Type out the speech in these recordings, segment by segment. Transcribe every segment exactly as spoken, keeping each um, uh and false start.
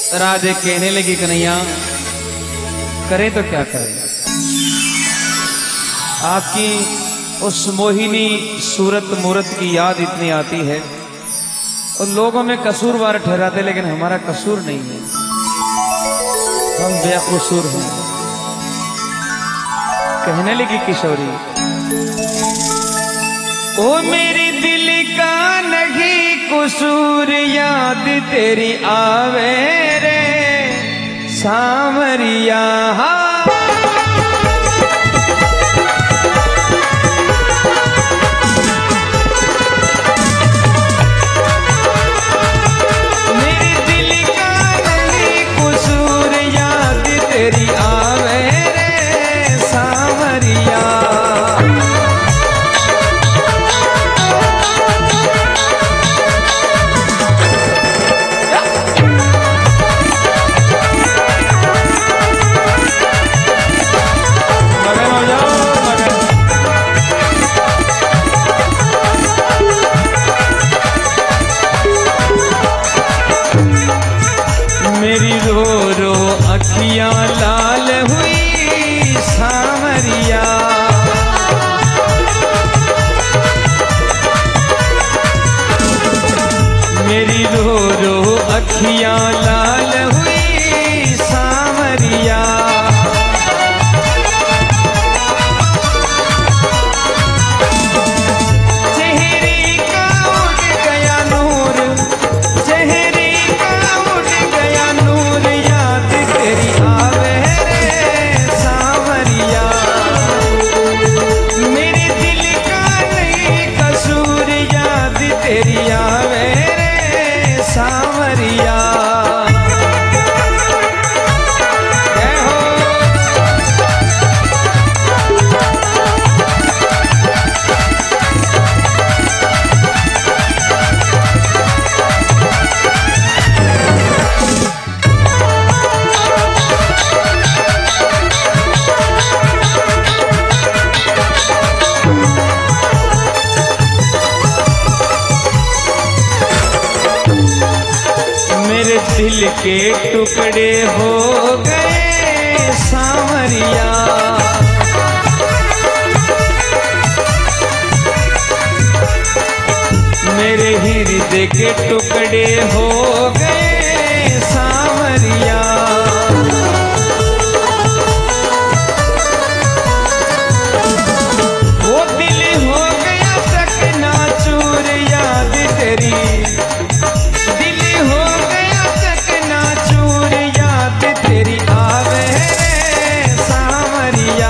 राधे कहने लगी कन्हैया करें तो क्या करें, आपकी उस मोहिनी सूरत मूरत की याद इतनी आती है और लोगों में कसूरवार ठहराते, लेकिन हमारा कसूर नहीं है, हम बेकसूर हैं। कहने लगी किशोरी, ओ मेरी दिल का नहीं कसूर, याद तेरी आवे रे सावरिया। मेरी दिल का नहीं कसूर, याद तेरी आवे रे सावरिया। मेरी रो रो अखियां लाल हुई सावरिया। मेरी रो रो अखियां लाल हुई सावरिया। चेहरे का उड़ गया नूर, चेहरे का उड़ गया नूर, याद तेरी आवे रे सावरिया। मेरे दिल का नहीं कसूर, याद तेरी आवे रे सावरिया। जय हो। मेरे दिल के टुकड़े हो गए सावरिया। मेरे हृदय के टुकड़े हो गए सावरिया। वो दिल हो गया चकनाचूर, याद तेरी दिल हो गया चकनाचूर, याद तेरी आवे रे सावरिया।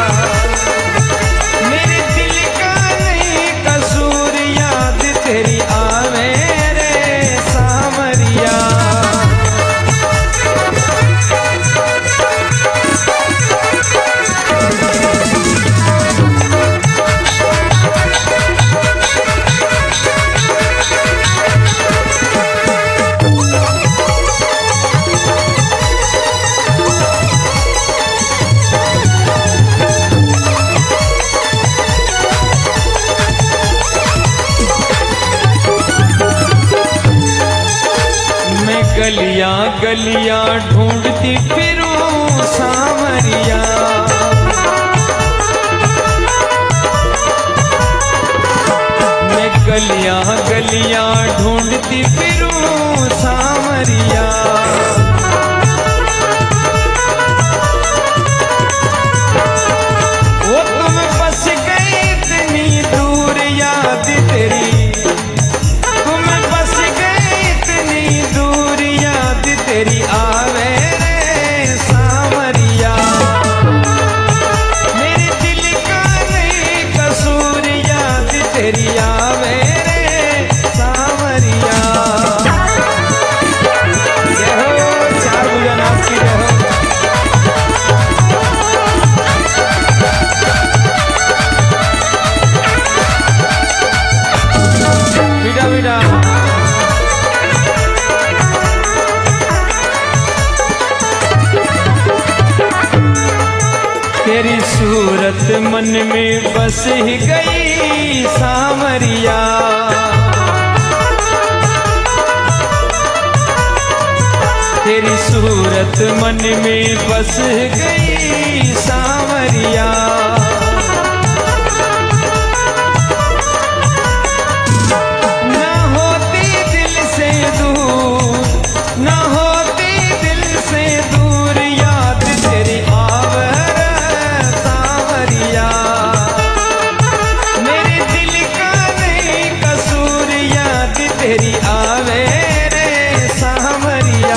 मेरे दिल का नहीं कसूर, याद तेरी आवे रे सावरिया। मैं गलियां गलियां ढूंढती फिरूं सावरिया। मैं गलियां गलियां ढूंढती फिरूं सावरिया। वो तुम बस गई इतनी दूर, याद तेरी तुम बस गई इतनी दूर, याद तेरी आवे रे सावरिया। मेरे दिल का नहीं कसूर, याद तेरी आवे रे सावरिया। जय हो, चार भुजा नाथ की जय हो। बेटा बेटा तेरी सूरत मन में बस ही गई सावरिया। तेरी सूरत मन में बस गई सांवरिया। ना होती दिल से दूर, ना होती दिल से दूर, याद तेरी आवर सांवरिया। मेरे दिल का नहीं कसूर, याद तेरी आवे रे सांवरिया।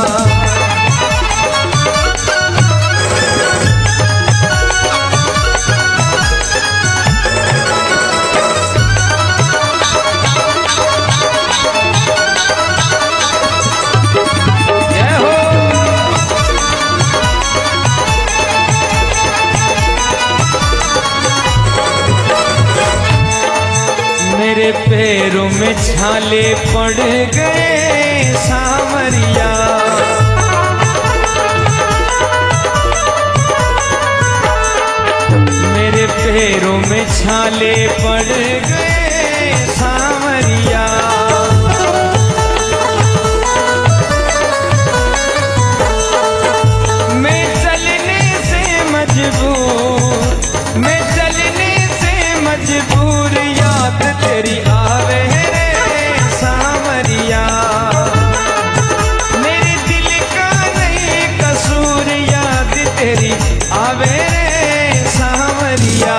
मेरे पैरों में छाले पड़ गए सांवरिया। मेरे पैरों में छाले पड़ गए सांवरिया। मैं चलने से मजबूर, मैं चलने से मजबूर, याद तेरी आवे रे सांवरिया। मेरे दिल का नहीं कसूर, याद तेरी आवे रे सांवरिया।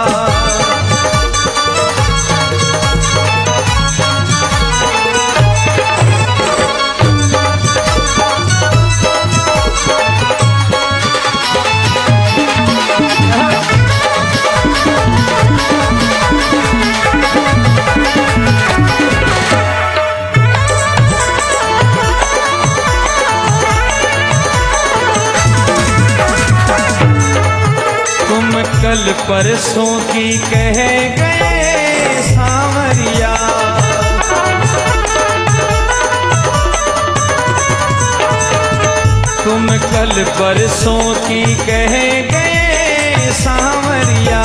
कल परसों की कह गए सांवरिया। तुम कल परसों की कह गए सांवरिया।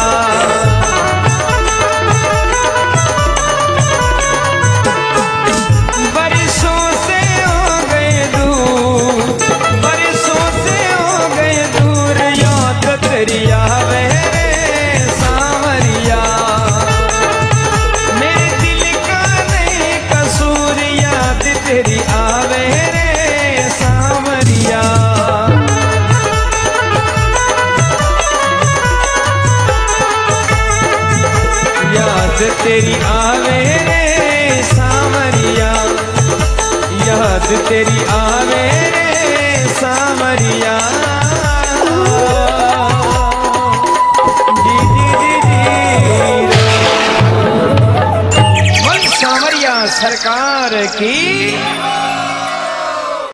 बरसों से हो गए दूर, बरसों से हो गए दूर, याद तेरी आवे सांवरिया। मेरे दिल का नहीं कसूर, याद तेरी आवे रे सांवरिया। याद तेरी आवे रे सांवरिया, याद तेरी आवे रे सांवरिया। सरकार की